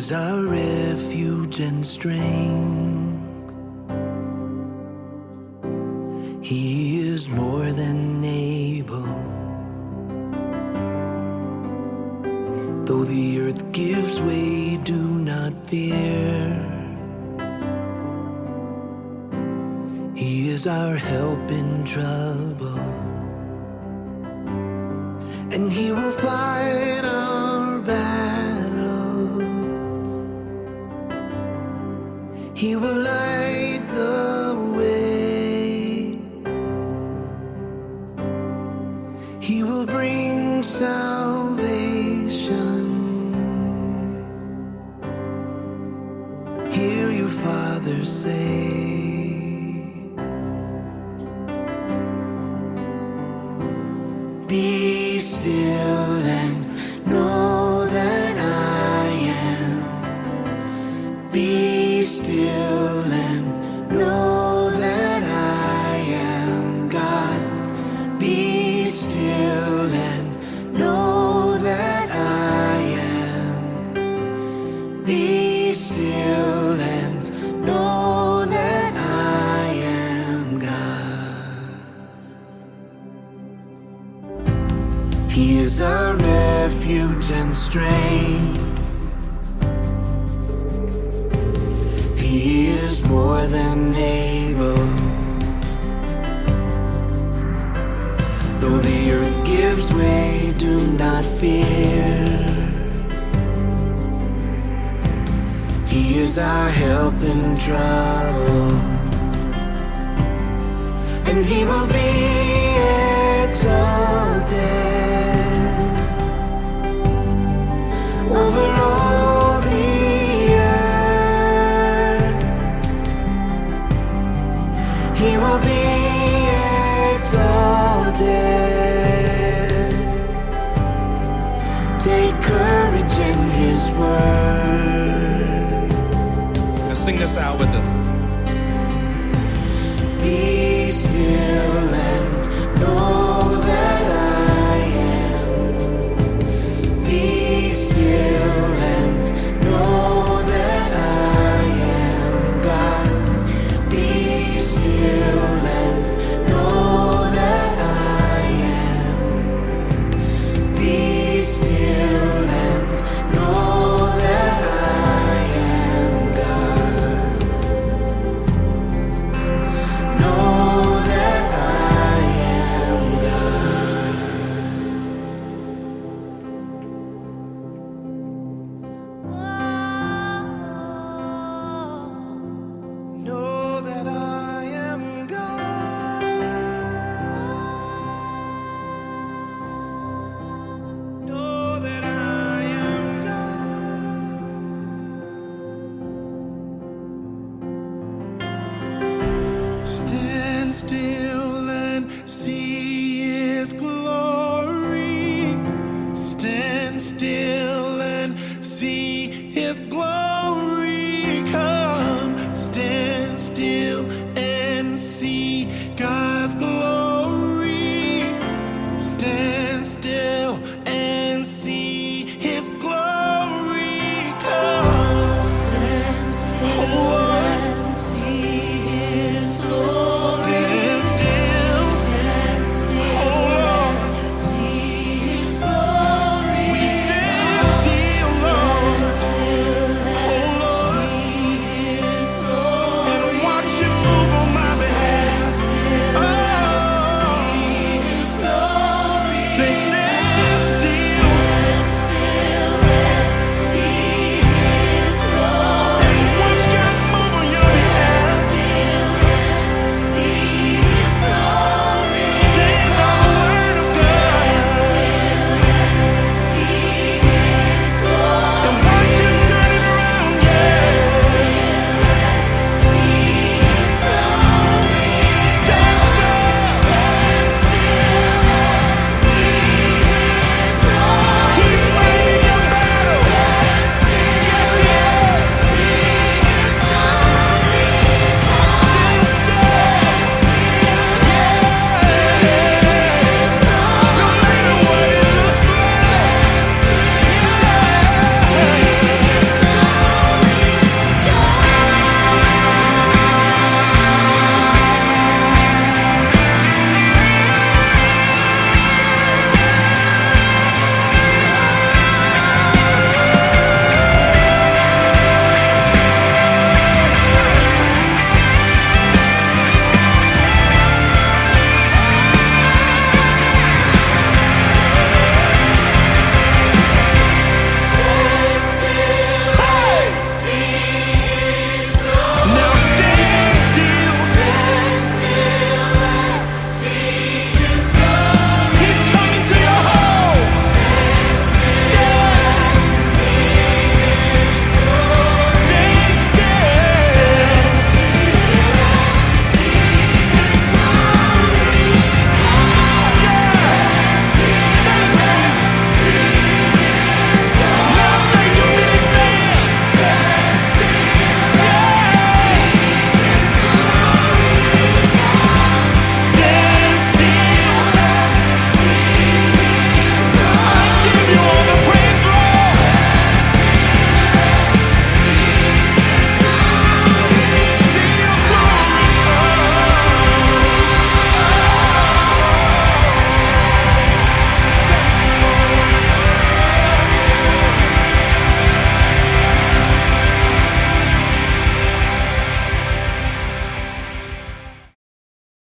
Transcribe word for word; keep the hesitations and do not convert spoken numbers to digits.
is our refuge and strength. He is more than able. Though the earth gives way, do not fear. He is our help in trouble, and He will fight our battles. He will light the way. He will bring salvation. Hear your Father say, be still and know that I am. Be still and know that I am God. Be still and know that I am. Be still and know that I am God. He is our refuge and strength. He is more than able. Though the earth gives way, do not fear. He is our help in trouble, and He will be exalted over all the earth. He will be exalted. Take courage in His word. Let's sing this out with us. Be still and know that I am. Be still and know that I am God. Be still and know that I am. Be still and know that I am God. Know that I am God. Know that I am God. Know that I am God. Stand still